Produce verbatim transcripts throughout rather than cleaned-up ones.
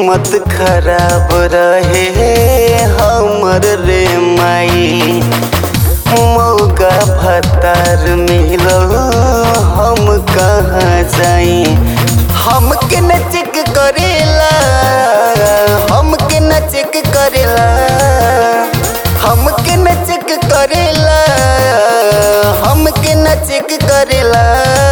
किस्मत खराब रहे हमर रे माई। मौका भतार मिलल हम कहाँ जाई। हमके न चेक करेला हमके न चेक करेला हमके न चेक करेला हमके न चेक करेला।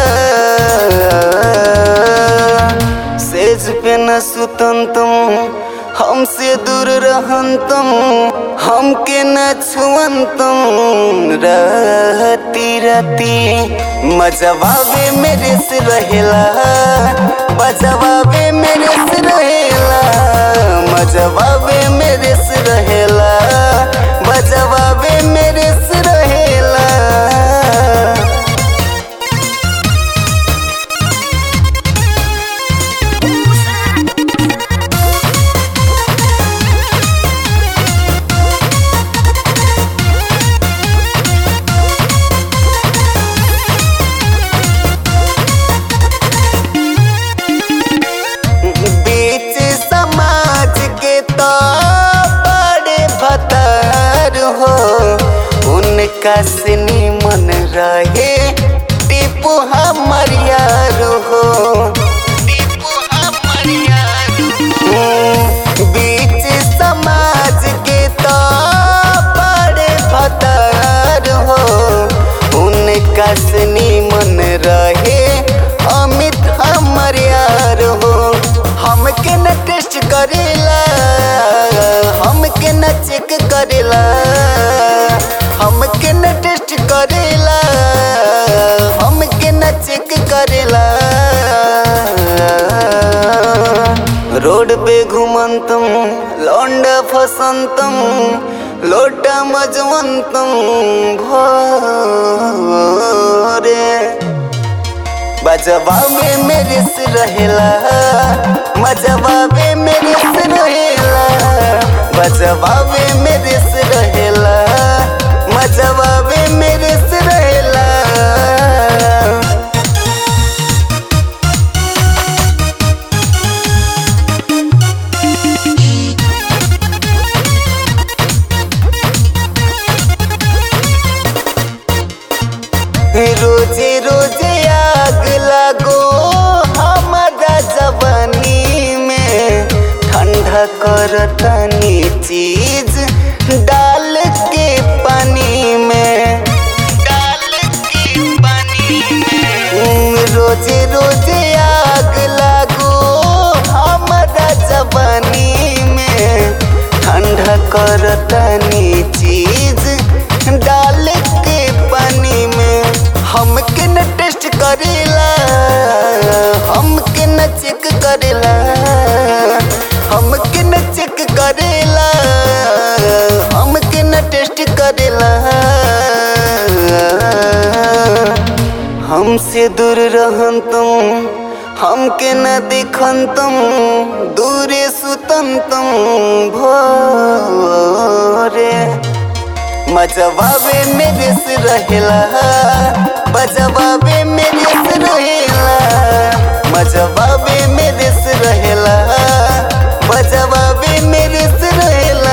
सेज पे न सुतन तुम हमसे दूर रहन तुम हमके न छुअन तुम रहती रहती। मजवाबे मेरे से रहेला बजवाबे मेरे से रहेला मजवाबे मेरे से रहेला बजवाबे मेरे से रहेला। कसनी मन रहे टीपू हमर यार हो टीपू हमर यार हो। बीच समाज के तो बड़े भतार हो उनका सनी मन रहे अमित हमर यार हो। हमके न टेस्ट करेला हमके न चेक करेला हमके न टेस्ट करेला हमके न चेक करेला। रोड पे घुमंतम लौंडा फसंतम लोटा मजवंतम भोरे। बजवाबे मेरे से रहेला मजवाबे मेरे से रहेला बजवाबे मेरे से रहेला मजवाबे मेरे से रहेला। रोजे रोजे आग लगो हमारा जवानी में ठंडा करतनी चीज डाल के पानी में डाल के पानी में। रोजे रोजे आग लगो हमारा जवानी में ठंडा करतनी चीज डाल के पानी में। हमके न टेस्ट करेला हमके न चेक करेला हमके न चेक करेला हमके न टेस्ट करेला। हमसे दूर रहन तुम हमके न दिखन तुम दूरे सुतन तुम भोरे। मजवाबे मेरे से रहेला बजवाबे मेरे से रहेला मजवाबे मेरे से रहेला बजवाबे मेरे से रहेला।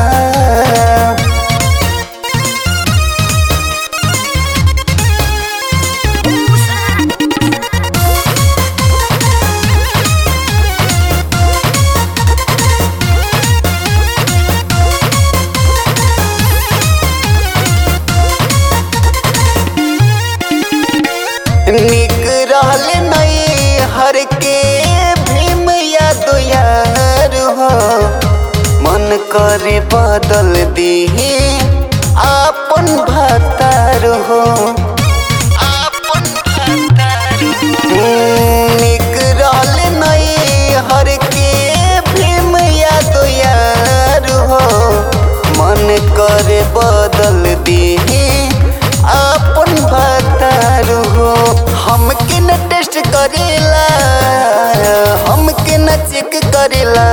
निक रहल नहीं हर के भीम याद यार हो मन करे बदल दी आपन भतार हो आपन भतार। निक रहल नहीं हर के भीम याद यार हो मन करे बदल दी आपन भतार हो। हमके न टेस्ट करेला हमके न चेक करेला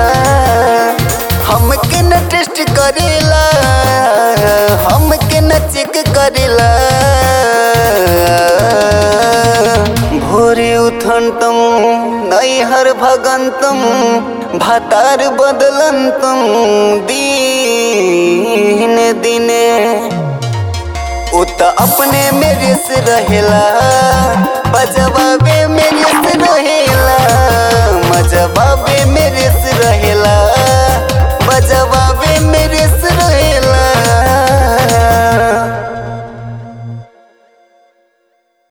हमके न टेस्ट करेला हमके न चेक करेला। भोरे उठन तुम नई नैहर भगंतम भातार बदलंतम दिन दिने उ त अपने मेरे से रहेला बजवावे मेरे से रहे